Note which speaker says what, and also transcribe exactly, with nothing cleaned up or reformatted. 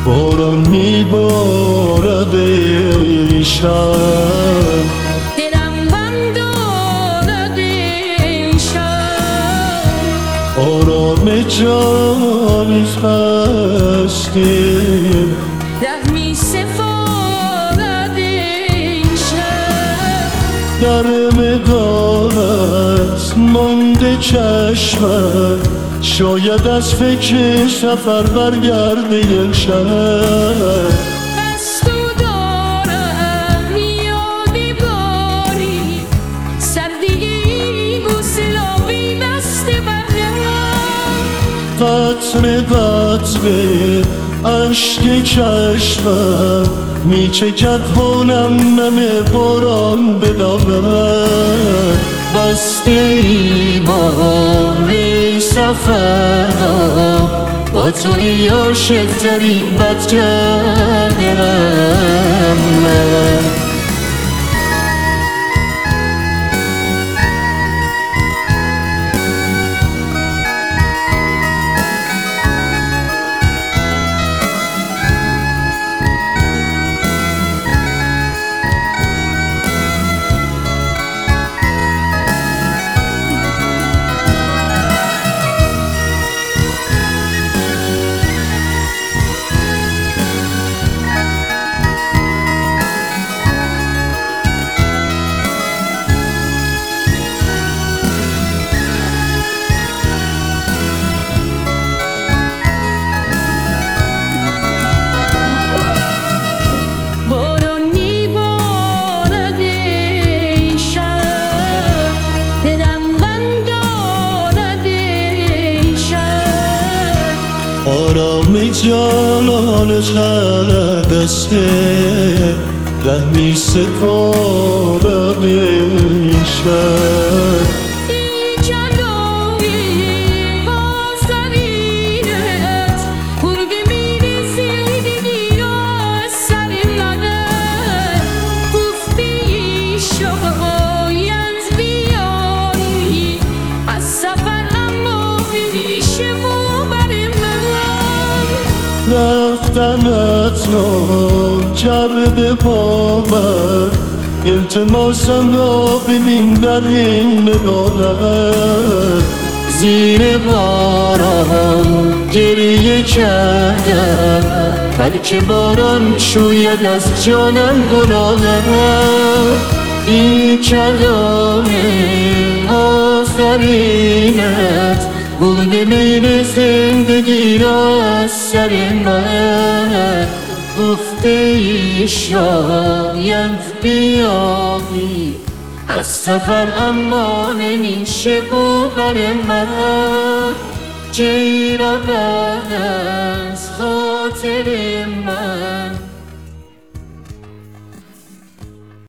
Speaker 1: باران میبارد ای شب،
Speaker 2: دلم غم دارد ای شب.
Speaker 1: آرام جان خستیم
Speaker 2: ره می سپارد ای شب.
Speaker 1: در مقامت مانده چشمم، شاید از فکر سفر برگرده امشب.
Speaker 2: از تو دارم یادگاری، سردی بوسه لابی بسته برم.
Speaker 1: قطره قطره اشک چشمم میچکد خونم نم باران به دامن. بسته ایمان سفرم با توی عاشق ترین بد کردم من. آرام جانان خلدسته ره می سپارم ای شب.
Speaker 2: ای جلوی آفرینت قرب میرسی دیدی از سر منت. گفتی شاید بیایی از سفر اما پیش مو بر من.
Speaker 1: رفتنت را کرده با من، التماسم را ببین در این مقامت. زیر باران گریه کردم بلکه باران شوید از جانم گناهم. این کلام آفرینت بود میل زندگی را از سر من. گفته ای شاید بیایی از سفر اما نمیشه بر من. جیران از خاطر من